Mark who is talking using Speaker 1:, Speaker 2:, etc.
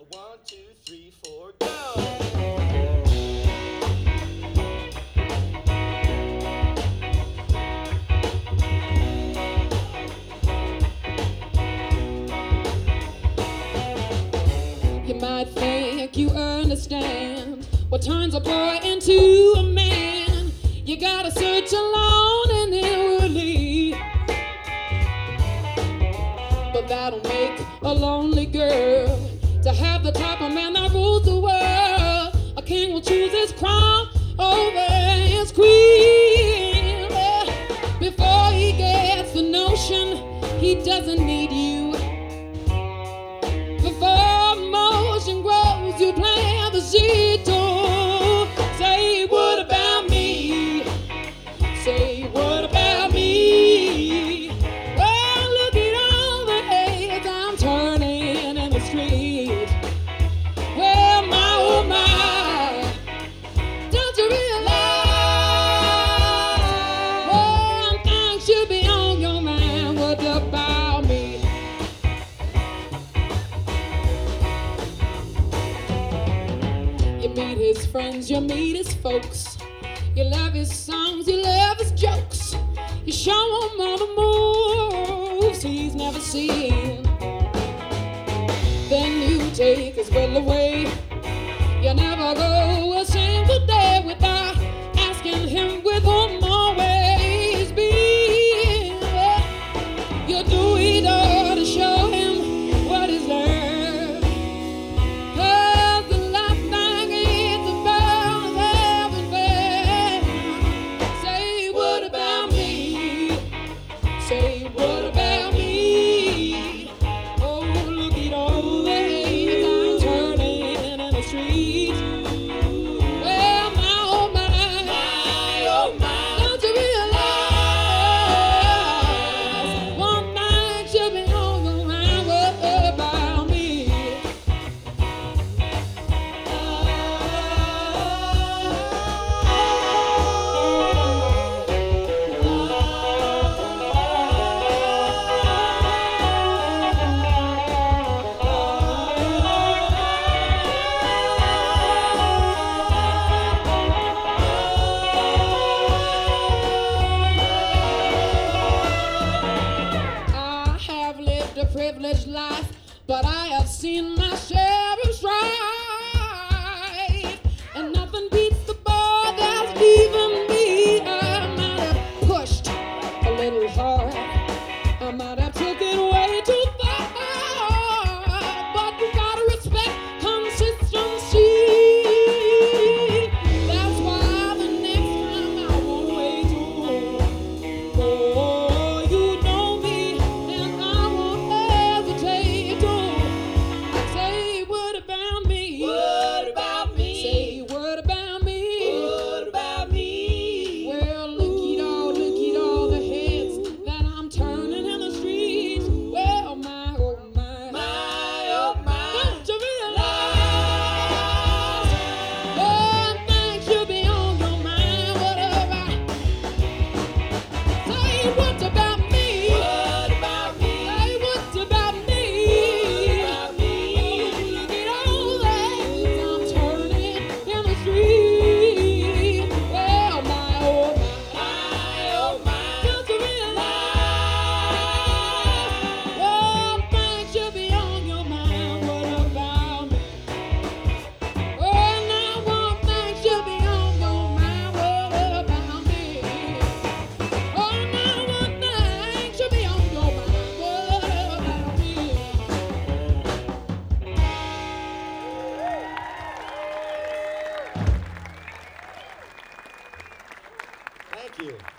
Speaker 1: 1, 2, 3, 4, go!
Speaker 2: You might think you understand what turns a boy into a man. You gotta search alone and inwardly, but that'll make a lonely girl to have the type of man that rules the world. A king will choose his crown over his queen. Before he gets the notion he doesn't need you, before motion grows, you plant the seed to say, what about me? Say, what about me? Well, look at all the heads I'm turning in the street. Well, my, oh my, don't you realize one thing should be on your mind? What about me? You meet his friends, you meet his folks. You love his songs, you love his jokes. You show him all the moves he's never seen. Then you take his will away. You never go a single day without asking him with whom always been. You do it all to show him what he's learned. 'Cause the last thing it's about is having fun. Say, what about me? Say, what about me? Oh, look at all the heads I'm turning in the streets. Well, my, oh my, don't you realize one thing should be on your mind? What about me? I have lived a privileged life, but I have seen my share of strife, and nothing beats the boy that's leaving me. I might have pushed a little hard, I might have took it way too far, but you gotta respect consistency. That's why the next time I won't wait too long. Oh, you know me, and I won't hesitate to say, what about me?
Speaker 1: What about me?
Speaker 2: Say, what about me?
Speaker 1: What about me?
Speaker 2: Well, look at all the heads that I'm turning in the streets. Well, my, oh my,
Speaker 1: My, oh my,
Speaker 2: don't you realize one thing should be on your mind? What about? Say, what about me?
Speaker 1: what about me?
Speaker 2: Say, what about me?
Speaker 1: What about me?
Speaker 2: Oh, look at all the heads I'm turning in the street. Well, my, oh my, don't you realize one thing should be on your mind? What about me? Oh, now one thing should be on your mind. What about me? Oh, now one thing should be on your mind. What about me?
Speaker 1: Thank you.